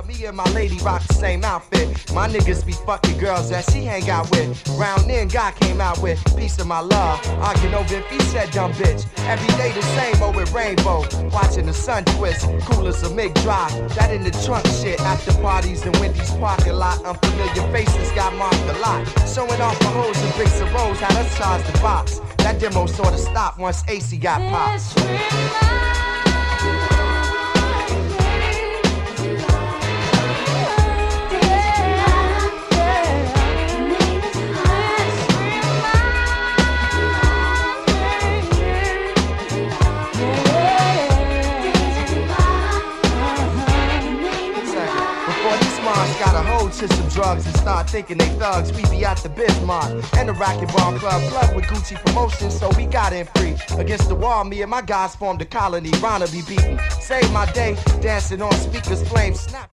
Me and my lady rock the same outfit. My niggas be fucking girls that she hang out with. Round then, God came out with piece of my love. Arguing over if he said dumb bitch. Every day the same old with rainbow. Watching the sun twist, cool as a MiG drive. That in the trunk shit. After parties in Wendy's parking lot. Unfamiliar faces got marked a lot. Showing off my hoes and bricks of rose. Had us charge the box. That demo sorta stopped once AC got popped. Got a hold to some drugs and start thinking they thugs. We be at the Bismarck and the Racquetball Club, plug with Gucci Promotions, so we got in free. Against the wall, me and my guys formed a colony. Rana be beaten. Saved my day, dancing on speakers, flames snap.